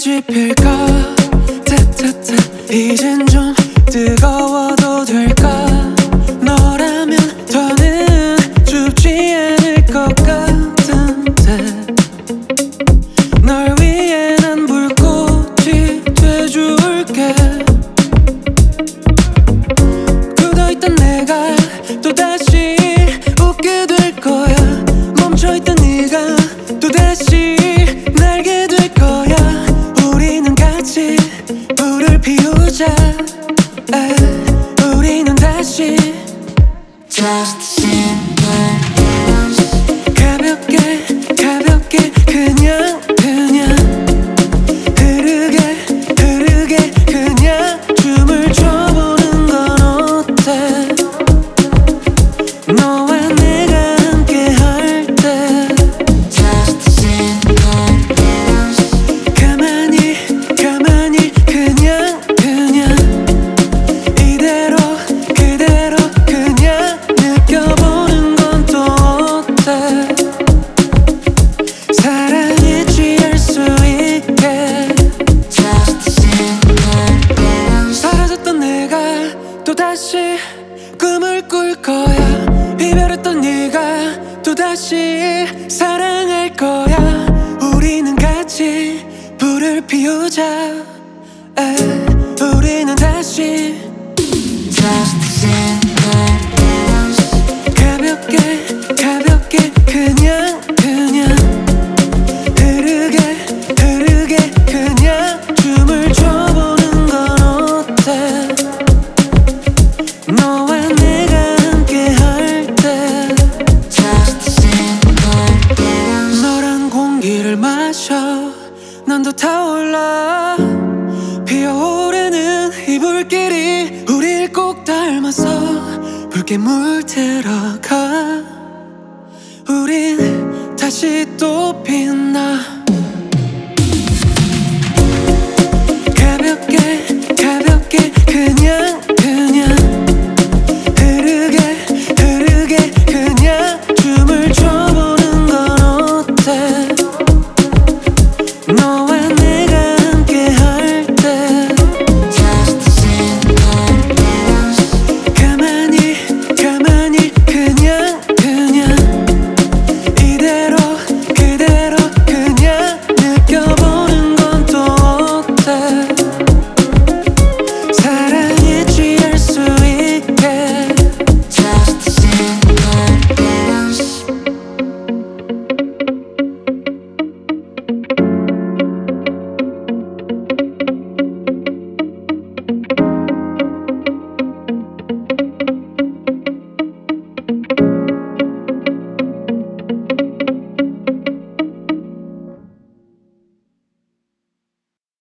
꽃이 필까 타타타 이젠 좀 뜨거워도 될까 너라면 더는 춥지 않을 것 같은데 널 위해 난 불꽃이 돼줄게 굳어있던 내가 또다시 웃게 될 거야 멈춰있던 네가 또다시 날게 될 거야 우리는 같이 불을 피우자 우리는 다시 Just simple dance 가볍게 가볍게 그냥 흐르게 그냥 춤을 춰보는 건 어때 너와 내가 함께 할 때 Just simple dance 가만히 그냥 이대로 그대로 그냥 느껴보는 건 또 어때 사랑에 취할 수 있게 Just simple dance 사라졌던 내가 또다시 꿈을 꿀 거야 이별했던 네가 또다시 사랑할 거야 우리는 같이 불을 피우자 우리는 다시 Just simple dance 가볍게 그냥 흐르게 그냥 춤을 춰보는 건 어때 너와 내가 함께 할 때 Just simple dance 너란 공기를 마셔 난 더 타올라 피어오르는 이 불길이 우릴 꼭 닮아서 붉게 물들어가 우린 다시 또 빛나